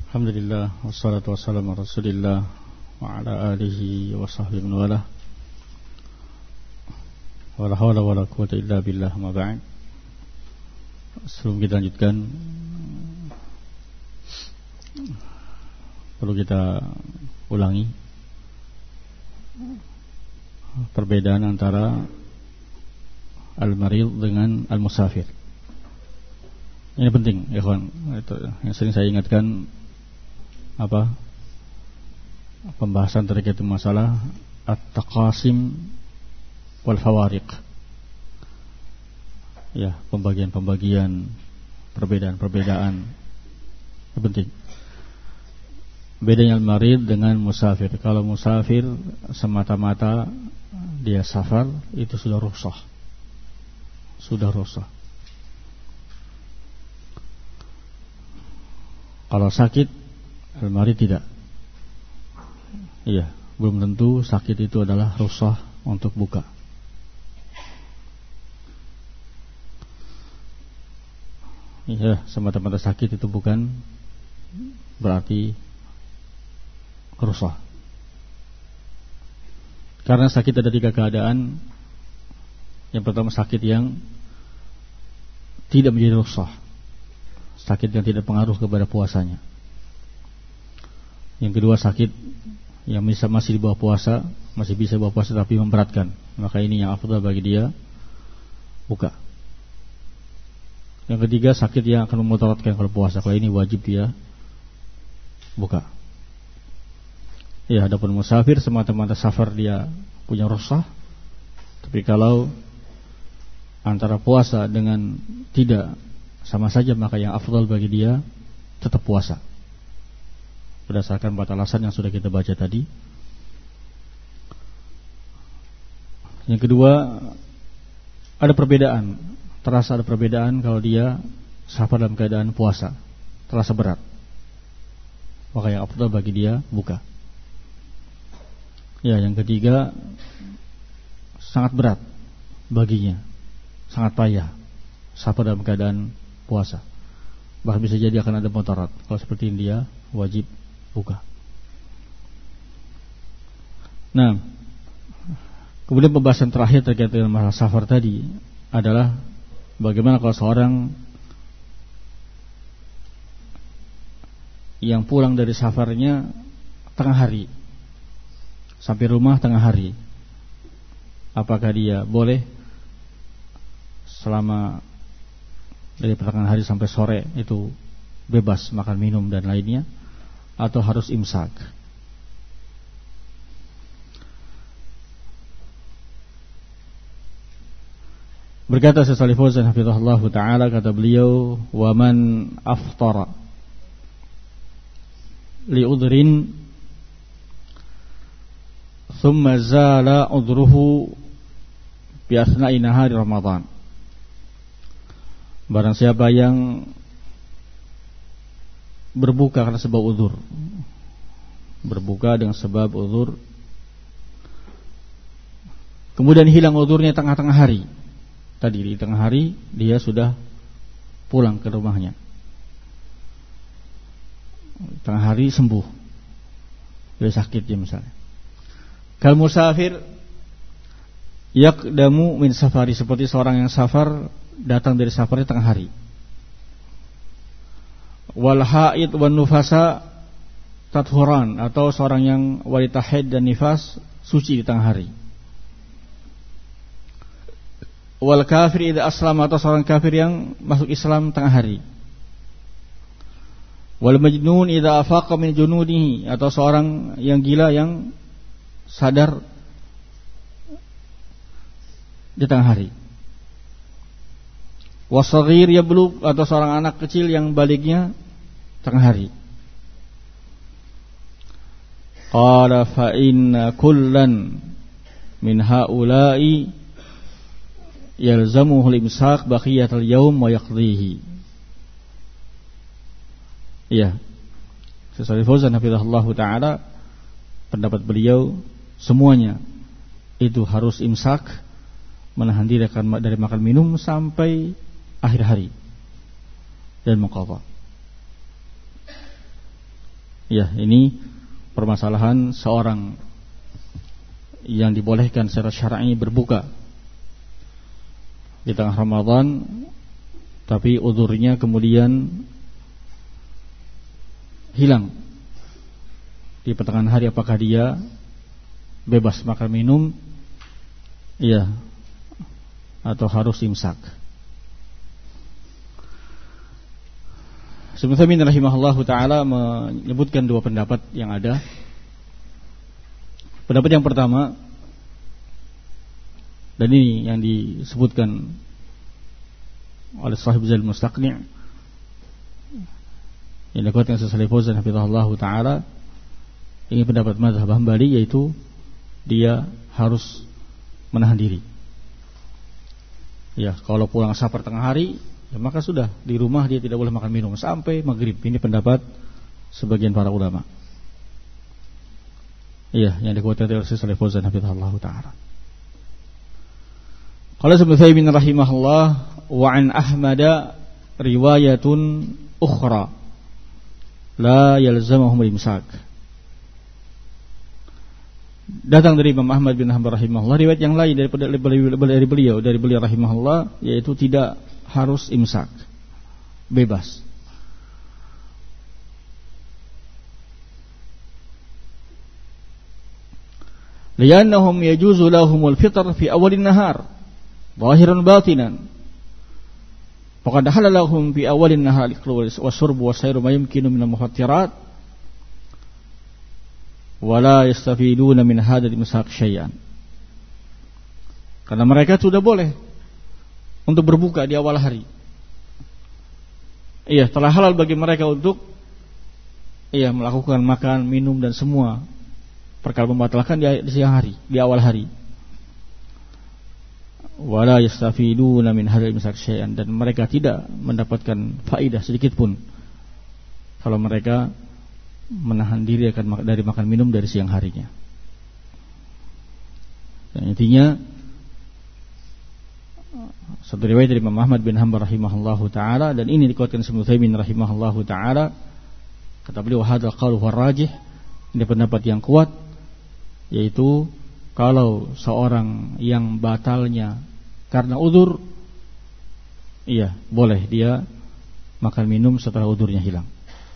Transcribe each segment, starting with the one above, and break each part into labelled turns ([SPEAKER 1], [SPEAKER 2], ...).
[SPEAKER 1] Alhamdulillah, wassalatu wassalamu ala Rasulillah wa ala alihi wa sahbihi wa wala. Wala hawla wala quwwata illa billah, ma ba'd. Sebelum kita lanjutkan, perlu kita ulangi perbedaan antara al-marid dengan al-musafir. Ini penting, ya kawan. Itu yang sering saya ingatkan, pembahasan terkait masalah at-taqasim wal fawariq. Ya, pembagian-pembagian, perbedaan-perbedaan. Itu penting. Bedanya al-marid dengan musafir. Kalau musafir semata-mata dia safar, itu sudah rukhsah. Sudah rukhsah. Kalau sakit, al-marid tidak. Iya, belum tentu sakit itu adalah rukhsah untuk buka. Iya, semata-mata sakit itu bukan berarti rukhsah. Karena sakit ada 3 keadaan. Yang pertama, sakit yang tidak menjadi rukhsah, sakit yang tidak pengaruh kepada puasanya. Yang kedua, sakit yang masih di bawah puasa, masih bisa di bawah puasa tapi memberatkan, maka ini yang afdal bagi dia buka. Yang ketiga, sakit yang akan memudaratkan kalau puasa, kalau ini wajib dia buka. Ya, adapun musafir semata-mata safar dia punya rukhsah. Tapi kalau antara puasa dengan tidak sama saja, maka yang afdal bagi dia tetap puasa, berdasarkan 4 alasan yang sudah kita baca tadi. Yang kedua, ada perbedaan. Terasa ada perbedaan kalau dia safar dalam keadaan puasa, terasa berat, maka yang afdal bagi dia buka. Ya, yang ketiga, sangat berat baginya, sangat payah safar dalam keadaan puasa, bahkan bisa jadi akan ada mudarat. Kalau seperti ini dia wajib buka. Nah, kemudian pembahasan terakhir terkait dengan masalah safar tadi adalah bagaimana kalau seorang yang pulang dari safarnya tengah hari, sampai rumah tengah hari, apakah dia boleh selama dari pertengahan hari sampai sore itu bebas makan minum dan lainnya, atau harus imsak? Berkata Syekh Shalih Fauzan hafizahullah taala, kata beliau, wa man aftara li udhrin thumma zala udhruhu bi asna'i nahari Ramadan. Barang siapa yang berbuka karena sebab uzur, berbuka dengan sebab uzur, kemudian hilang uzurnya tengah-tengah hari. Tadi di tengah hari dia sudah pulang ke rumahnya, tengah hari sembuh dari sakitnya misalnya. Kal musafir yaqdamu min safari, seperti seorang yang safar datang dari safarnya tengah hari. Wal haid wan nufasa tathuran, atau seorang yang wanita haid dan nifas suci di tengah hari. Wal kafir idza aslama, atau seorang kafir yang masuk Islam tengah hari. Wal majnun idza afaqa min jununihi, atau seorang yang gila yang sadar di tengah hari. Wasaghir yablugh, atau seorang anak kecil yang balignya tengah hari. Qala fa inna kullan min haula'i yalzamuhu al-imsak baqiyatal yaum wa yaqdihi. Ya, Syekh Shalih Fauzan hafizahullah taala, pendapat beliau semuanya itu harus imsak, menahan diri dari makan minum sampai akhir hari dan maqadha. Ya, ini permasalahan seorang yang dibolehkan secara syar'i berbuka di tengah Ramadan, tapi uzurnya kemudian hilang di pertengahan hari. Apakah dia bebas makan minum, iya, atau harus imsak? Ibnu Utsaimin rahimahullahu taala menyebutkan dua pendapat yang ada. Pendapat yang pertama, dan ini yang disebutkan oleh Shahib Zail Mustaqni' yang dikuatkan Syekh Fauzan hafizahullahu taala, ini pendapat mazhab Hambali, yaitu dia harus menahan diri. Ya, kalau pulang safar tengah hari, ya maka sudah, di rumah dia tidak boleh makan minum sampai maghrib. Ini pendapat sebagian para ulama. Iya, yang dikuatkan oleh Syekh Fauzan hafizahullahu taala. Qala Ibnu Utsaimin rahimahullah, wa an Ahmad riwayatun ukhra la yalzamuhum imsak. Datang dari Imam Ahmad bin Hanbal rahimahullah riwayat yang lain dari beliau rahimahullah, yaitu tidak harus imsak, bebas. Liannahum yajuzu lahumul fitr fi awalin nahar zahiran batinan. Faqad halalahum fi awalin nahar wasyurbu wasayru ma yumkinu min al-mufattirat wala yastafiduna min hadal imsak syai'an. Karena mereka sudah boleh untuk berbuka di awal hari. Iya, telah halal bagi mereka untuk melakukan makan, minum dan semua perkara membatalkan di siang hari, di awal hari. Wala yastafiduna min hadal imsak syai'an, dan mereka tidak mendapatkan faidah sedikit pun kalau mereka menahan diri dari makan minum dari siang harinya. Dan intinya, satu riwayat dari Imam Ahmad bin Hanbal rahimahullahu taala, dan ini dikuatkan Ibnu Utsaimin rahimahullahu taala, kata beliau, hadzal qaul huwa rajih, ini pendapat yang kuat, yaitu kalau seorang yang batalnya karena uzur, iya, boleh dia makan minum setelah uzurnya hilang.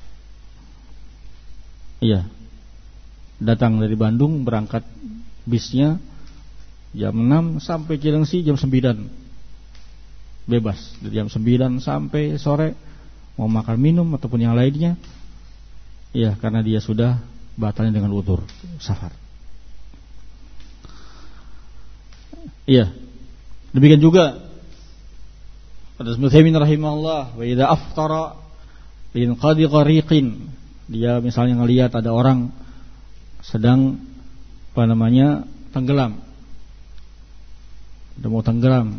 [SPEAKER 1] Iya, datang dari Bandung, berangkat bisnya jam 6 sampai Cilengsi jam 9, bebas dari jam 9 sampai sore, mau makan minum ataupun yang lainnya. Iya, karena dia sudah batalnya dengan uzur safar. Iya, demikian juga pada Ibnu Utsaimin rahimahullah, wa idza aftara bin qadi qariqin, dia misalnya ngelihat ada orang sedang tenggelam, udah mau tenggelam,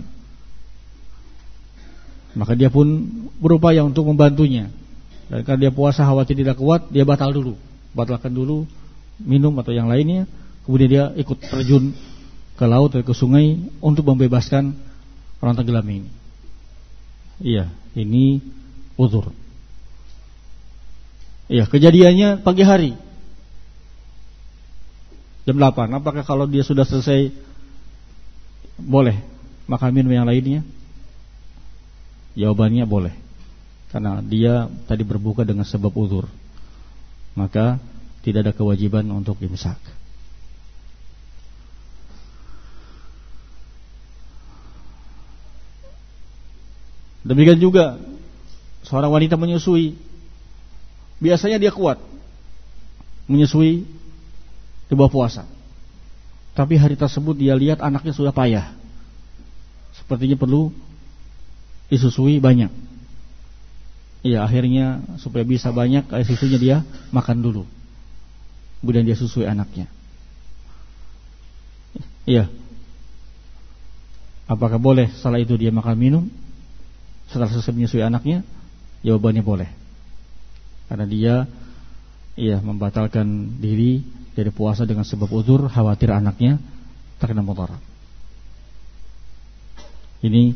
[SPEAKER 1] maka dia pun berupaya untuk membantunya. Dan karena dia puasa khawatir tidak kuat, dia batalkan dulu minum atau yang lainnya, kemudian dia ikut terjun ke laut atau ke sungai untuk membebaskan orang tenggelam ini. Iya, ini uzur. Iya, kejadiannya pagi hari jam 8. Apakah kalau dia sudah selesai boleh makan minum yang lainnya? Jawabannya boleh, karena dia tadi berbuka dengan sebab uzur, maka tidak ada kewajiban untuk imsak. Demikian juga seorang wanita menyusui, biasanya dia kuat menyusui di bawah puasa, tapi hari tersebut dia lihat anaknya sudah payah, sepertinya perlu disusui banyak. Iya, akhirnya supaya bisa banyak air susunya dia makan dulu, kemudian dia susui anaknya. Iya, apakah boleh setelah itu dia makan minum setelah selesai menyusui anaknya? Jawabannya boleh, karena dia membatalkan diri dari puasa dengan sebab uzur, khawatir anaknya terkena mudarat. Ini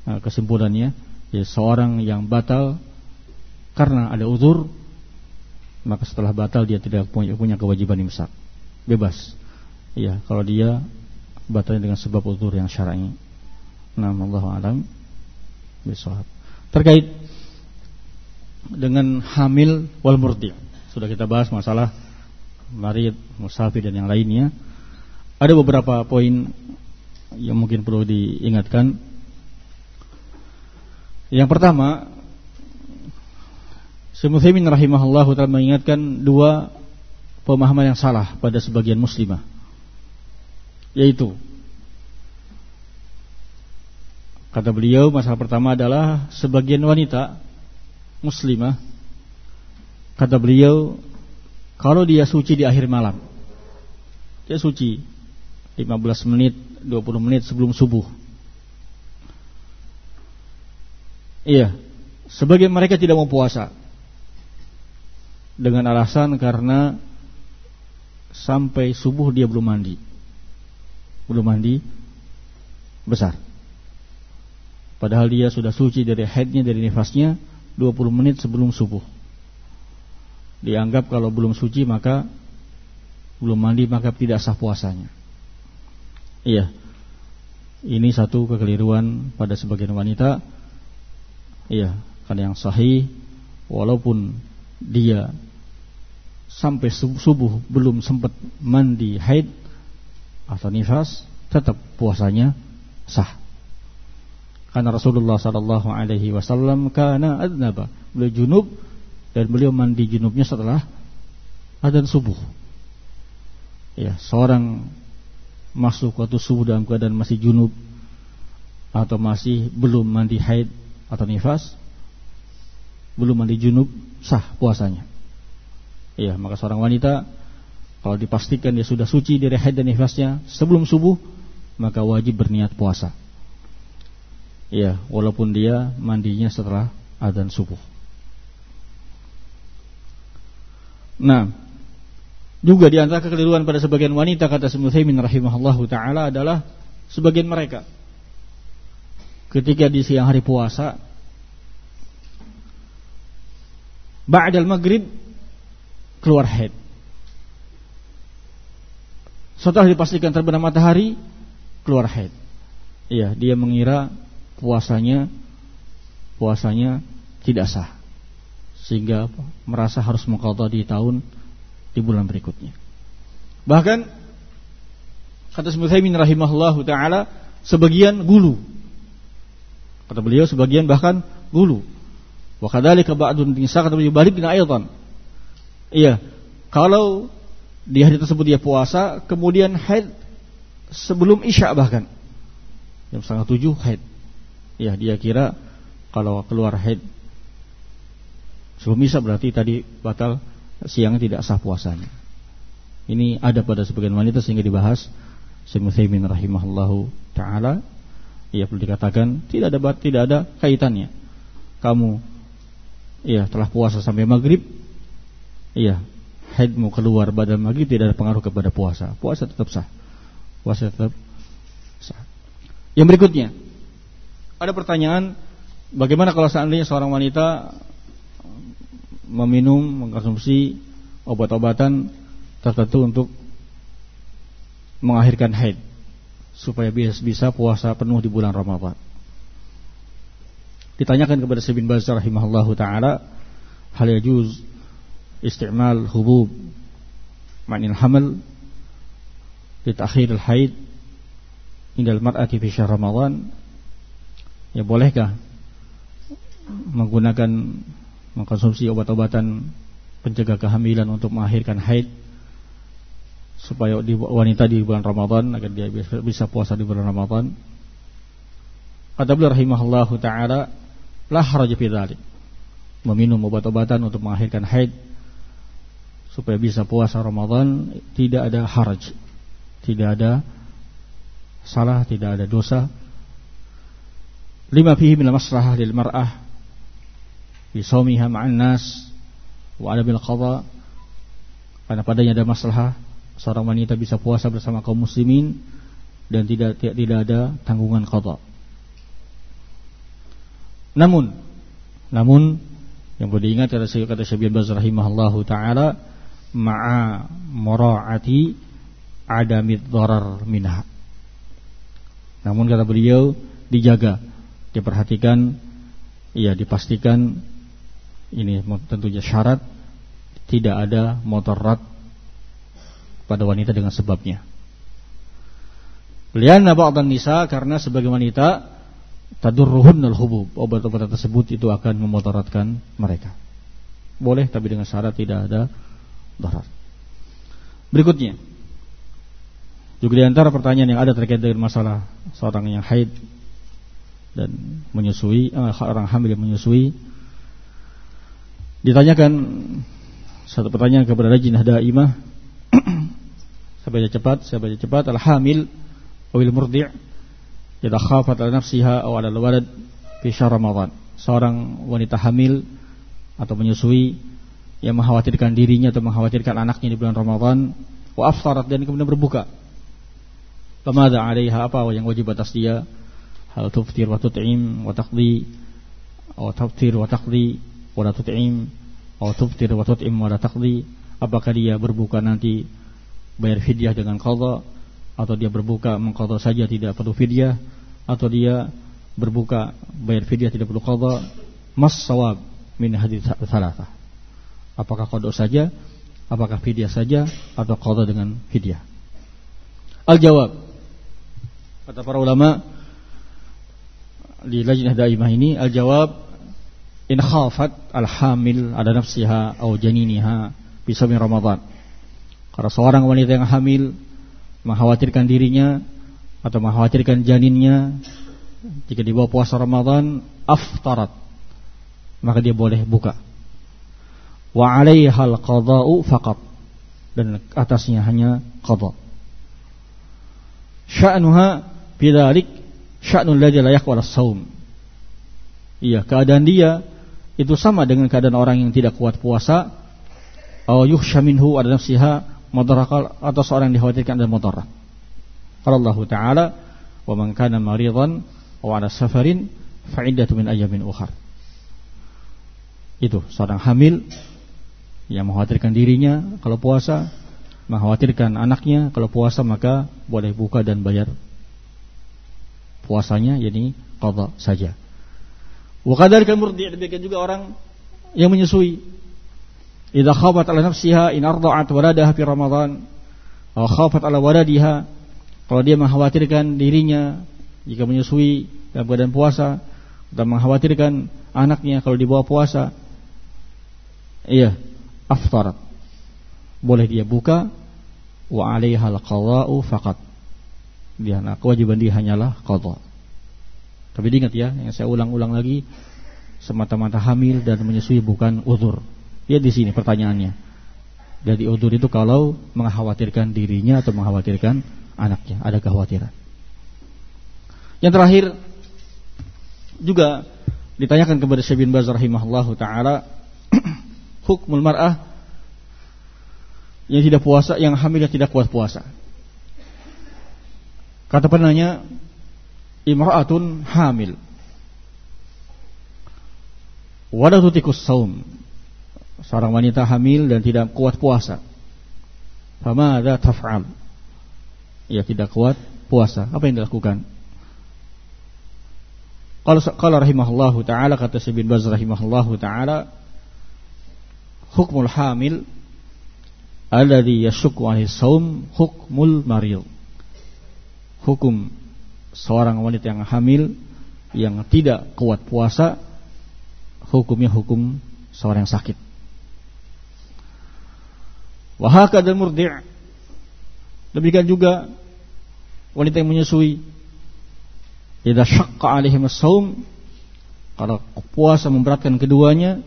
[SPEAKER 1] kesimpulannya, seorang yang batal karena ada uzur, maka setelah batal dia tidak punya kewajiban imsak. Bebas. Iya, kalau dia batalnya dengan sebab uzur yang syar'i. Wallahu a'lam bishawab. Terkait dengan hamil wal murdi', sudah kita bahas masalah marid, musafir dan yang lainnya. Ada beberapa poin yang mungkin perlu diingatkan. Yang pertama, Syekh Utsaimin rahimahullahu ta'ala mengingatkan dua pemahaman yang salah pada sebagian muslimah, yaitu kata beliau, masalah pertama adalah sebagian wanita muslimah, kata beliau, kalau dia suci di akhir malam, dia suci 15 menit, 20 menit sebelum subuh. Iya, sebagian mereka tidak mau puasa dengan alasan karena sampai subuh dia belum mandi besar. Padahal dia sudah suci dari haidnya, dari nifasnya 20 menit sebelum subuh. Dianggap kalau belum suci maka belum mandi maka tidak sah puasanya. Iya, ini satu kekeliruan pada sebagian wanita. Iya, karena yang sahih, walaupun dia sampai subuh belum sempat mandi haid atau nifas, tetap puasanya sah. Karena Rasulullah sallallahu alaihi wasallam kana adnaba, beliau junub dan beliau mandi junubnya setelah adzan subuh. Ya, seorang masuk waktu subuh dalam keadaan masih junub atau masih belum mandi haid atau nifas, belum mandi junub, sah puasanya. Ya, maka seorang wanita kalau dipastikan dia sudah suci dari haid dan nifasnya sebelum subuh, maka wajib berniat puasa. Ya, walaupun dia mandinya setelah adzan subuh. Nah, juga di antara kekeliruan pada sebagian wanita, kata Syekh Utsaimin rahimahullahu taala, adalah sebagian mereka ketika di siang hari puasa, ba'dal maghrib keluar haid. Setelah dipastikan terbenam matahari, keluar haid. Iya, dia mengira puasanya tidak sah, sehingga merasa harus mengqadha di bulan berikutnya. Bahkan kata Syekh Utsaimin rahimahullahu taala, sebagian gulu. Kata beliau, sebagian bahkan gulu. Wa kadzalika ba'dun nisa, kata beliau, balikna aidan. Iya, kalau di hari tersebut dia puasa, kemudian haid sebelum isya, bahkan jam 6:30 haid. Ya, dia kira kalau keluar haid sebelum isya berarti tadi batal, siangnya tidak sah puasanya. Ini ada pada sebagian wanita sehingga dibahas Syekh Utsaimin rahimahullahu taala. Ya, perlu dikatakan tidak ada kaitannya. Kamu telah puasa sampai maghrib, haidmu keluar pada maghrib, tidak ada pengaruh kepada puasa. Puasa tetap sah. Yang berikutnya, ada pertanyaan, bagaimana kalau seandainya seorang wanita mengkonsumsi obat-obatan tertentu untuk mengakhirkan haid supaya bisa puasa penuh di bulan Ramadan. Ditanyakan kepada Syekh bin Baz rahimahullahu taala, hal yajuz isti'mal hubub ma'nil hamal li ta'khir al-haid indal mar'ati fi syahr Ramadan? Ya, bolehkah mengkonsumsi obat-obatan pencegah kehamilan untuk mengakhirkan haid supaya wanita di bulan Ramadan agar dia bisa puasa di bulan Ramadan? Kata beliau rahimahullahu taala, la haraj fi dzalik. Meminum obat-obatan untuk mengakhirkan haid supaya bisa puasa Ramadan tidak ada haraj, tidak ada salah, tidak ada dosa. Lima fihi min maslahah lil mar'ah fi shaumiha ma'an nas wa 'ala bil qada, karena padanya ada maslahah seorang wanita bisa puasa bersama kaum muslimin dan tidak ada tanggungan qada. Namun Yang perlu diingat kata Syekh bin Baz rahimahullahu taala, ma'a mura'ati adamid dharar minha. Namun kata beliau, dijaga, diperhatikan, dipastikan, ini tentunya syarat, tidak ada mudarat pada wanita dengan sebabnya. Lianna ba'dhan nisa, karena sebagai wanita tadurruhunnal hubub, obat-obatan tersebut itu akan memudaratkan mereka. Boleh, tapi dengan syarat tidak ada darar. Berikutnya, juga di antara pertanyaan yang ada terkait dengan masalah seorang yang haid dan menyusui, orang hamil yang menyusui, ditanyakan satu pertanyaan kepada Lajnah Daimah. Saya baca cepat. Al-hamil awil murdi' idza khafat ala nafsiha aw ala al-walad fi syahr Ramadan. Seorang wanita hamil atau menyusui yang mengkhawatirkan dirinya atau mengkhawatirkan anaknya di bulan Ramadan, wa aftarat, dan kemudian berbuka. Famadza 'alaiha, apa yang wajib atas dia? Hal tuftir wa tut'im wa taqdi, atau tuftir wa taqdi wa la tut'im, atau tuftir wa tut'im wa la taqdi? Apakah dia berbuka nanti bayar fidyah dengan qadha, atau dia berbuka mengqadha saja tidak perlu fidyah, atau dia berbuka bayar fidyah tidak perlu qadha? Mas shawab min hadits tsalatsah? Apakah qadha saja, apakah fidyah saja, atau qadha dengan fidyah? Al-jawab, kata para ulama di Lajnah Daimah ini, al-jawab, in khafat al-hamil ala nafsiha aw janiniha bi shaum Ramadan. Kalau seorang wanita yang hamil mengkhawatirkan dirinya atau mengkhawatirkan janinnya jika di bawah puasa Ramadan, aftarat, maka dia boleh buka. Wa 'alaihal qada'u faqat, dan atasnya hanya qada. Sya'nuha bidzalik sya'nul ladzi la yaqwa as-shaum. Iya, keadaan dia itu sama dengan keadaan orang yang tidak kuat puasa. Aw yukhsha minhu ala nafsiha mudarakal, atau seorang dikhawatirkan dan mudarat. Qala Allah Ta'ala, wa man kana maridan aw ala safarin fa iddatu min ayyamin ukhar. Itu seorang hamil yang mengkhawatirkan dirinya kalau puasa, mengkhawatirkan anaknya kalau puasa, maka boleh buka dan bayar puasanya, yakni qadha saja. Wa kadzalika murdi', demikian juga orang yang menyusui. Idza khafat ala nafsiha in arda'at waladaha fi Ramadan, aw khafat ala waladiha, kalau dia mengkhawatirkan dirinya jika menyusui dalam keadaan puasa, dan mengkhawatirkan anaknya kalau di bawah puasa, aftarat, boleh dia buka. Wa 'alaihal qada'u faqat, dia kewajiban dia hanyalah qadha. Tapi diingat ya, yang saya ulang-ulang lagi, semata-mata hamil dan menyusui bukan uzur. Lihat di sini pertanyaannya. Jadi uzur itu kalau mengkhawatirkan dirinya atau mengkhawatirkan anaknya, ada kekhawatiran. Yang terakhir juga ditanyakan kepada Syekh bin Baz rahimahullahu taala, hukmul mar'ah yang tidak puasa, yang hamil yang tidak kuat puasa. Kata penanya, imra'atun hamil wa la tutikus shaum, seorang wanita hamil dan tidak kuat puasa. Famadza taf'al? Ia tidak kuat puasa, apa yang dilakukan? Qala rahimahullahu taala, kata Syekh bin Baz rahimahullahu taala, hukmul hamil alladhi yashukku 'alaihi shaum hukmul marid. Hukum seorang wanita yang hamil yang tidak kuat puasa, hukumnya hukum seorang yang sakit. Wa hakadha murdi', demikian juga wanita yang menyusui. Idza syaqqa 'alaihim as-shaum, kalau puasa memberatkan keduanya,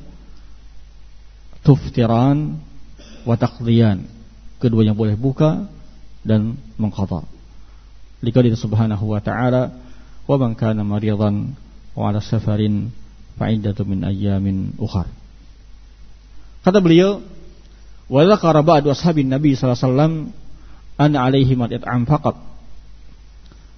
[SPEAKER 1] tuftiran wa taqdiyan, keduanya boleh buka dan mengqadha. Liqauli subhanahu wa ta'ala, wa man kana maridan wa 'ala safarin fa iddatu min ayyamin ukhar. Kata beliau, wa dzakara ba'du ashabin Nabi sallallahu alaihi wasallam an 'alaihim al-it'am faqat.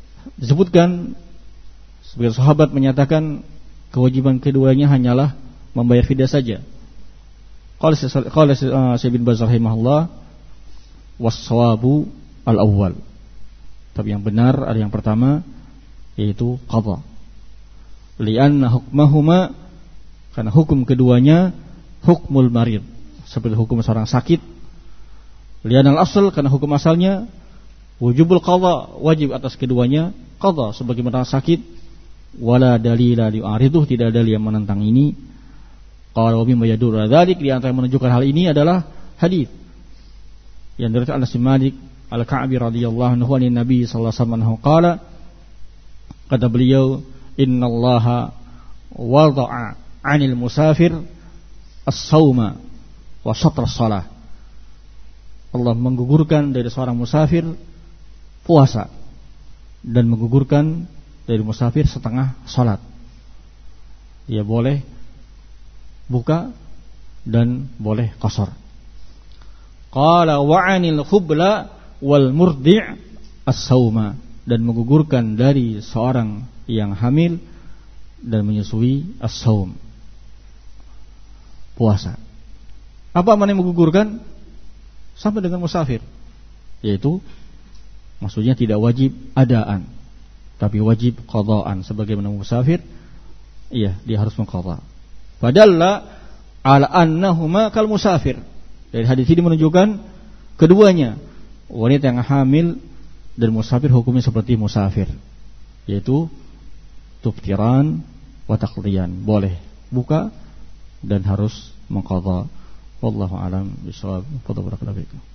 [SPEAKER 1] Disebutkan sebagian sahabat menyatakan kewajiban keduanya hanyalah membayar fidyah saja. Qala Syekh bin Baz rahimahullah was-shawabu al-awwal. Tapi yang benar ada yang pertama, yaitu qadha. Li'anna hukmahuma, karena hukum keduanya hukmul marid, seperti hukum seorang sakit. Li'anna al-asl, karena hukum asalnya wujubul qadha, wajib atas keduanya qadha sebagaimana sakit. Wala dalila li'ariduh, tidak ada dalil yang menentang ini. Qala wa mimma yadullu ala dzalik, di antara yang menunjukkan hal ini adalah hadis yang dari Anas bin Malik Al-Ka'bi radhiyallahu anhu an Nabi sallallahu alaihi wasallam qala, kata beliau, innallaha wada'a 'anil musafir as-sauma wa syatra shalah. Allah menggugurkan dari seorang musafir puasa dan menggugurkan dari musafir setengah salat. Dia boleh buka dan boleh qasar. Qala wa 'anil khubla wal murdi' as-sauma, dan menggugurkan dari seorang yang hamil dan menyusui as-saum, puasa. Apa makna menggugurkan? Sama dengan musafir, yaitu maksudnya tidak wajib adaan, tapi wajib qadaan. Sebagaimana musafir, iya, dia harus mengqadha. Padalla ala annahuma kal musafir. Dari hadis ini menunjukkan keduanya, wanita yang hamil dan musafir, hukumnya seperti musafir, yaitu tuftiran wa taqdiyan, boleh buka dan harus mengqadha. Wallahu a'lam bishawab. Fadhlu barakallahu fikum.